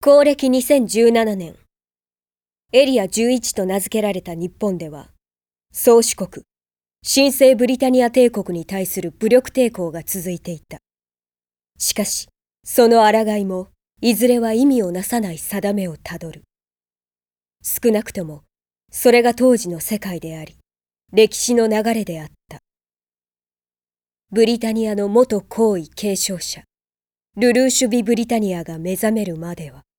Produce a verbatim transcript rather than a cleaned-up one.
公暦にせんじゅうななねん、エリアじゅういちと名付けられた日本では、宗主国、新生ブリタニア帝国に対する武力抵抗が続いていた。しかし、その抗いも、いずれは意味をなさない定めをたどる。少なくとも、それが当時の世界であり、歴史の流れであった。ブリタニアの元皇位継承者、ルルーシュ・ビ・ブリタニアが目覚めるまでは、